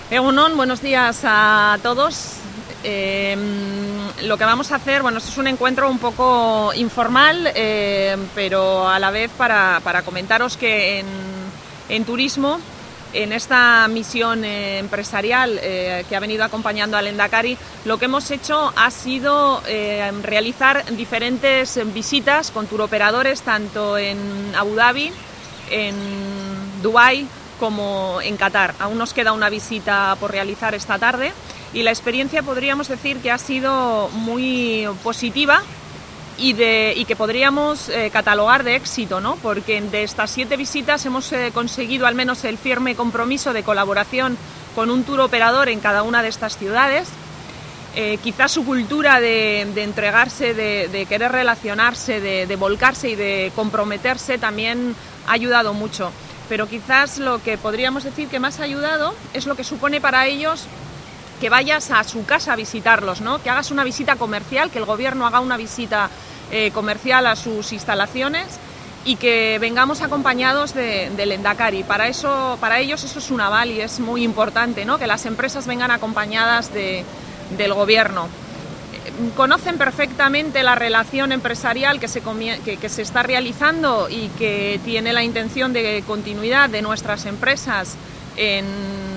Egunon, buenos días a todos. Lo que vamos a hacer, es un encuentro un poco informal, pero a la vez para comentaros que en turismo, en esta misión empresarial que ha venido acompañando al Lehendakari, lo que hemos hecho ha sido realizar diferentes visitas con turoperadores, tanto en Abu Dhabi, en Dubái, como en Qatar. Aún nos queda una visita por realizar esta tarde y la experiencia podríamos decir que ha sido muy positiva y que podríamos catalogar de éxito, ¿no? Porque de estas 7 visitas hemos conseguido al menos el firme compromiso de colaboración con un tour operador en cada una de estas ciudades. Quizás su cultura de entregarse, de querer relacionarse, de volcarse y de comprometerse también ha ayudado mucho. Pero quizás lo que podríamos decir que más ha ayudado es lo que supone para ellos que vayas a su casa a visitarlos, ¿no? Que hagas una visita comercial, que el gobierno haga una visita comercial a sus instalaciones y que vengamos acompañados del Lehendakari. Para ellos eso es un aval y es muy importante, ¿no? Que las empresas vengan acompañadas del gobierno. Conocen perfectamente la relación empresarial que se está realizando y que tiene la intención de continuidad de nuestras empresas en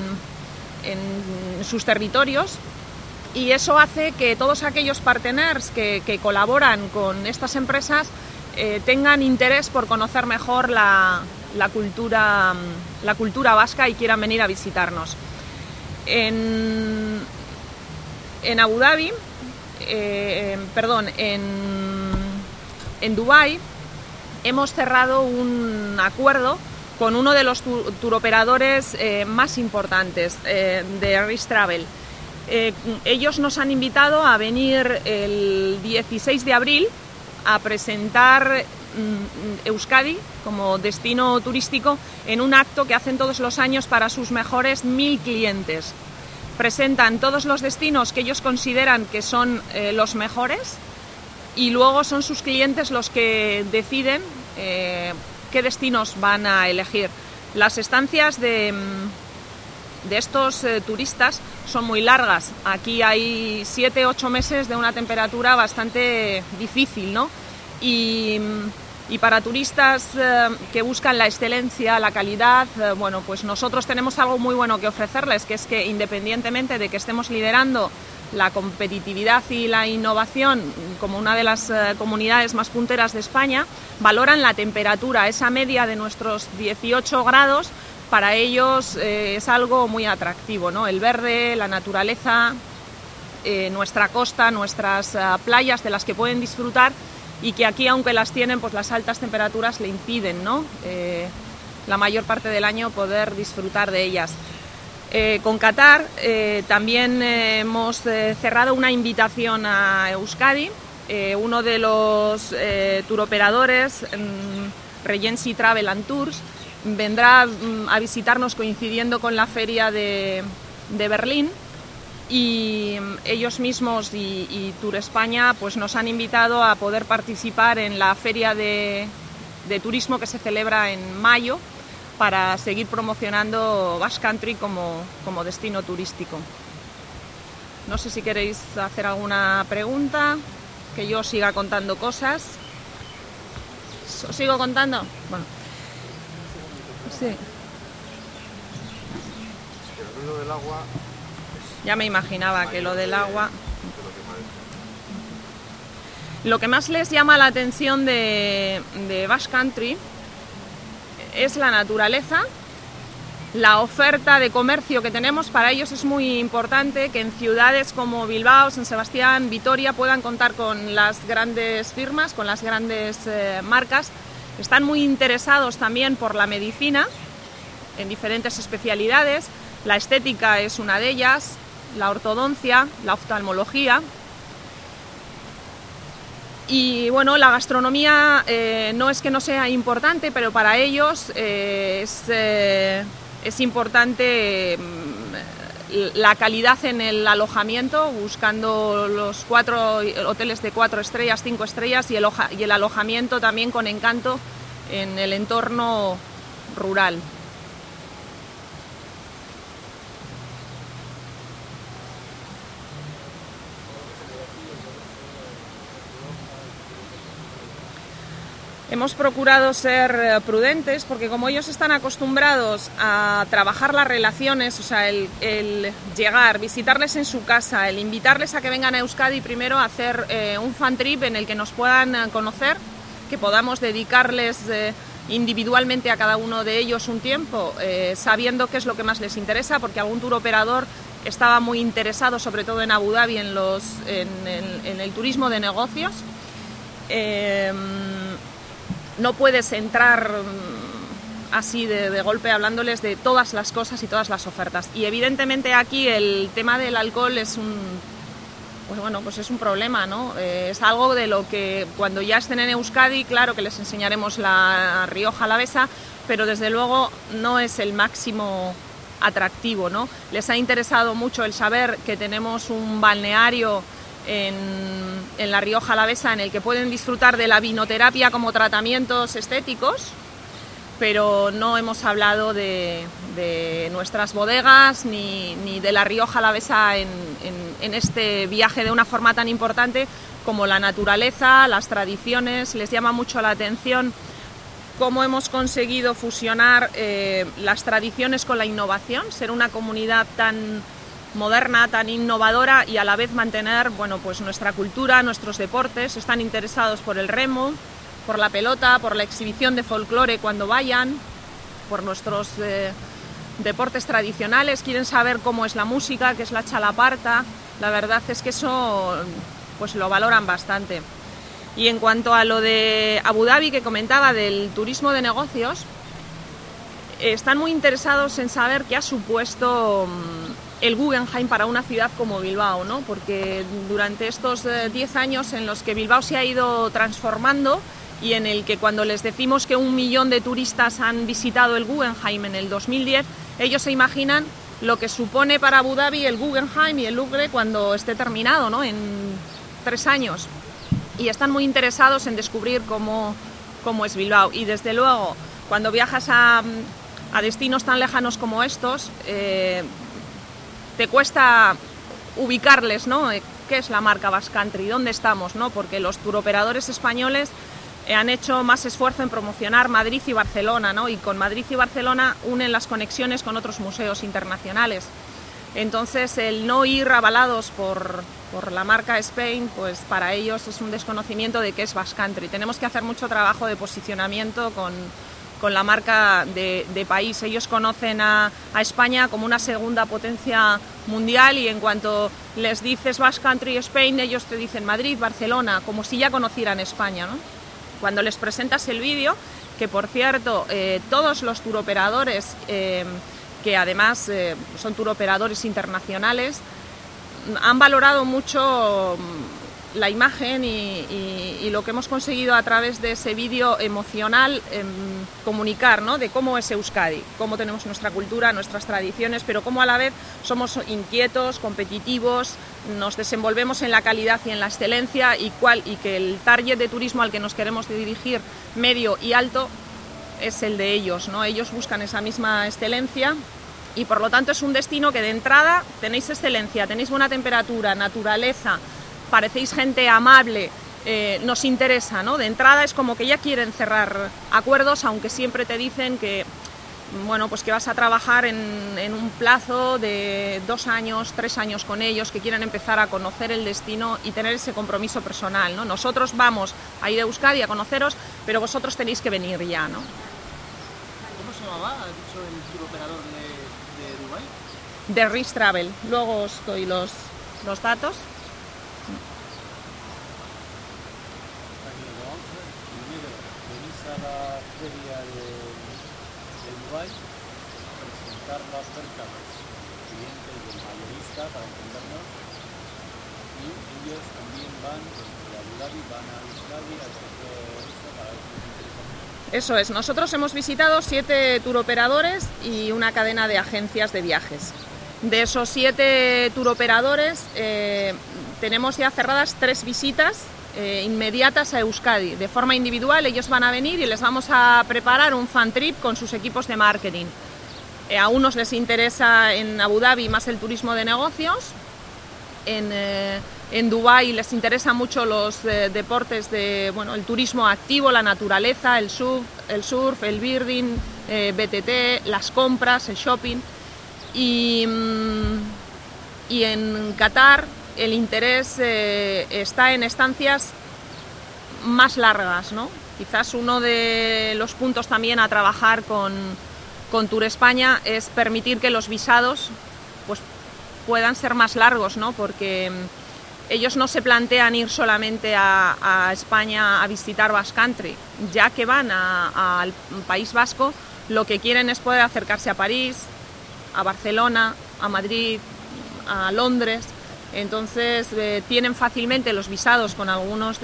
sus territorios, y eso hace que todos aquellos partners que colaboran con estas empresas tengan interés por conocer mejor la cultura vasca y quieran venir a visitarnos. En Abu Dhabi, en Dubái hemos cerrado un acuerdo con uno de los turoperadores más importantes de Risk Travel. Ellos nos han invitado a venir el 16 de abril a presentar Euskadi como destino turístico en un acto que hacen todos los años para sus mejores 1000 clientes. Presentan todos los destinos que ellos consideran que son los mejores y luego son sus clientes los que deciden qué destinos van a elegir. Las estancias de estos turistas son muy largas. Aquí hay 7-8 meses de una temperatura bastante difícil, ¿no? Y para turistas que buscan la excelencia, la calidad, pues nosotros tenemos algo muy bueno que ofrecerles, que es que independientemente de que estemos liderando la competitividad y la innovación como una de las comunidades más punteras de España, valoran la temperatura, esa media de nuestros 18 grados, para ellos es algo muy atractivo, ¿no? El verde, la naturaleza, nuestra costa, nuestras playas de las que pueden disfrutar y que aquí, aunque las tienen, pues las altas temperaturas le impiden, ¿no? La mayor parte del año poder disfrutar de ellas. Con Qatar también hemos cerrado una invitación a Euskadi. Uno de los turoperadores, Regency Travel and Tours, vendrá a visitarnos coincidiendo con la feria de Berlín, y ellos mismos y Tour España pues nos han invitado a poder participar en la feria de turismo que se celebra en mayo, para seguir promocionando Basque Country como destino turístico. No sé si queréis hacer alguna pregunta, que yo siga contando cosas. ¿Os sigo contando? Bueno. Sí. El ruido del agua. Ya me imaginaba que lo del agua. Lo que más les llama la atención de Basque Country es la naturaleza, la oferta de comercio que tenemos. Para ellos es muy importante que en ciudades como Bilbao, San Sebastián, Vitoria puedan contar con las grandes firmas, con las grandes marcas. Están muy interesados también por la medicina en diferentes especialidades. La estética es una de ellas, la ortodoncia, la oftalmología. Y bueno, la gastronomía no es que no sea importante, pero para ellos es importante la calidad en el alojamiento, buscando los 4 hoteles de 4 estrellas, 5 estrellas y el alojamiento también con encanto en el entorno rural. Hemos procurado ser prudentes porque como ellos están acostumbrados a trabajar las relaciones, o sea, el llegar, visitarles en su casa, el invitarles a que vengan a Euskadi primero a hacer un fan trip en el que nos puedan conocer, que podamos dedicarles individualmente a cada uno de ellos un tiempo, sabiendo qué es lo que más les interesa, porque algún tour operador estaba muy interesado, sobre todo en Abu Dhabi, en el turismo de negocios. No puedes entrar así de golpe hablándoles de todas las cosas y todas las ofertas. Y evidentemente aquí el tema del alcohol es un problema, ¿no? Es algo de lo que cuando ya estén en Euskadi, claro que les enseñaremos la Rioja Alavesa, pero desde luego no es el máximo atractivo, ¿no? Les ha interesado mucho el saber que tenemos un balneario en la Rioja Alavesa en el que pueden disfrutar de la vinoterapia como tratamientos estéticos, pero no hemos hablado de nuestras bodegas ni de la Rioja Alavesa en este viaje de una forma tan importante como la naturaleza, las tradiciones. Les llama mucho la atención cómo hemos conseguido fusionar las tradiciones con la innovación, ser una comunidad tan moderna, tan innovadora y a la vez mantener, pues nuestra cultura, nuestros deportes. Están interesados por el remo, por la pelota, por la exhibición de folclore cuando vayan, por nuestros deportes tradicionales, quieren saber cómo es la música, qué es la chalaparta. La verdad es que eso pues lo valoran bastante. Y en cuanto a lo de Abu Dhabi que comentaba del turismo de negocios, están muy interesados en saber qué ha supuesto el Guggenheim para una ciudad como Bilbao, ¿no? Porque durante estos 10 años en los que Bilbao se ha ido transformando y en el que cuando les decimos que 1 millón de turistas han visitado el Guggenheim en el 2010, ellos se imaginan lo que supone para Abu Dhabi el Guggenheim y el Louvre cuando esté terminado, ¿no? En 3 años. Y están muy interesados en descubrir cómo es Bilbao. Y desde luego, cuando viajas a destinos tan lejanos como estos, te cuesta ubicarles, ¿no? ¿Qué es la marca Basque Country? ¿Dónde estamos, no? Porque los turoperadores españoles han hecho más esfuerzo en promocionar Madrid y Barcelona, ¿no? Y con Madrid y Barcelona unen las conexiones con otros museos internacionales. Entonces, el no ir avalados por la marca Spain, pues para ellos es un desconocimiento de qué es Basque Country. Tenemos que hacer mucho trabajo de posicionamiento con la marca de país. Ellos conocen a España como una segunda potencia mundial y en cuanto les dices Basque Country Spain, ellos te dicen Madrid, Barcelona, como si ya conocieran España, ¿no? Cuando les presentas el vídeo, que por cierto, todos los turoperadores, que además son turoperadores internacionales, han valorado mucho la imagen y lo que hemos conseguido a través de ese vídeo emocional comunicar, ¿no? De cómo es Euskadi, cómo tenemos nuestra cultura, nuestras tradiciones, pero cómo a la vez somos inquietos, competitivos, nos desenvolvemos en la calidad y en la excelencia y que el target de turismo al que nos queremos dirigir, medio y alto, es el de ellos, ¿no? Ellos buscan esa misma excelencia. Y por lo tanto es un destino que de entrada tenéis excelencia, tenéis buena temperatura, naturaleza, parecéis gente amable, nos interesa, ¿no? De entrada es como que ya quieren cerrar acuerdos, aunque siempre te dicen que, pues que vas a trabajar en un plazo de 2 años, 3 años con ellos, que quieren empezar a conocer el destino y tener ese compromiso personal, ¿no? Nosotros vamos a ir a Euskadi a conoceros, pero vosotros tenéis que venir ya, ¿no? ¿Cómo se llamaba, ha dicho el turoperador de Dubái? De Risk Travel. Luego os doy los datos. Venís a la feria de Dubái a presentar la oferta a los clientes del mayorista, para entendernos, y ellos también van desde Abu Dhabi, van a Euskadi a hacer esto para ver si les interesa. Eso es, nosotros hemos visitado 7 turoperadores y una cadena de agencias de viajes. De esos 7 turoperadores tenemos ya cerradas 3 visitas inmediatas a Euskadi. De forma individual ellos van a venir y les vamos a preparar un fan trip con sus equipos de marketing. A unos les interesa en Abu Dhabi más el turismo de negocios, En Dubái les interesan mucho los deportes de, bueno, el turismo activo, la naturaleza, el surf, el birding, BTT, las compras, el shopping. Y en Qatar el interés está en estancias más largas, ¿no? Quizás uno de los puntos también a trabajar con Tour España es permitir que los visados pues puedan ser más largos, ¿no? Porque ellos no se plantean ir solamente a España a visitar Basque Country. Ya que van al País Vasco, lo que quieren es poder acercarse a París, a Barcelona, a Madrid, a Londres. Entonces tienen fácilmente los visados con algunos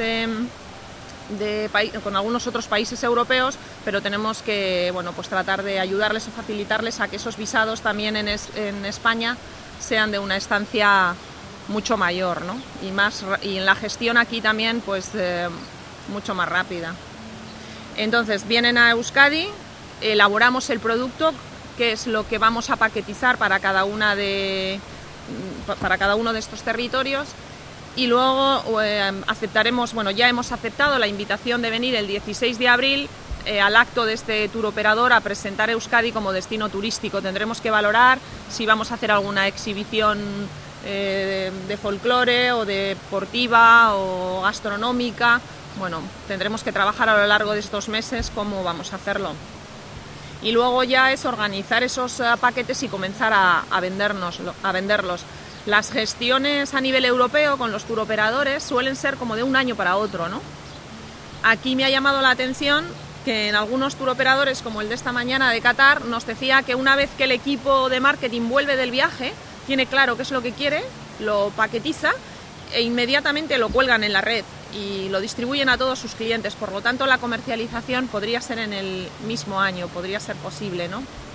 con algunos otros países europeos, pero tenemos que, bueno, pues tratar de ayudarles o facilitarles a que esos visados también en España sean de una estancia mucho mayor, ¿no? Y en la gestión aquí también pues mucho más rápida. Entonces vienen a Euskadi, elaboramos el producto, que es lo que vamos a paquetizar para cada uno de estos territorios, y luego aceptaremos, bueno, ya hemos aceptado la invitación de venir el 16 de abril al acto de este tour operador a presentar Euskadi como destino turístico. Tendremos que valorar si vamos a hacer alguna exhibición de folclore o deportiva o gastronómica. Bueno, tendremos que trabajar a lo largo de estos meses cómo vamos a hacerlo. Y luego ya es organizar esos paquetes y comenzar a venderlos. Las gestiones a nivel europeo con los turoperadores suelen ser como de un año para otro, ¿no? Aquí me ha llamado la atención que en algunos turoperadores, como el de esta mañana de Qatar, nos decía que una vez que el equipo de marketing vuelve del viaje, tiene claro qué es lo que quiere, lo paquetiza e inmediatamente lo cuelgan en la red y lo distribuyen a todos sus clientes. Por lo tanto, la comercialización podría ser en el mismo año, podría ser posible, ¿no?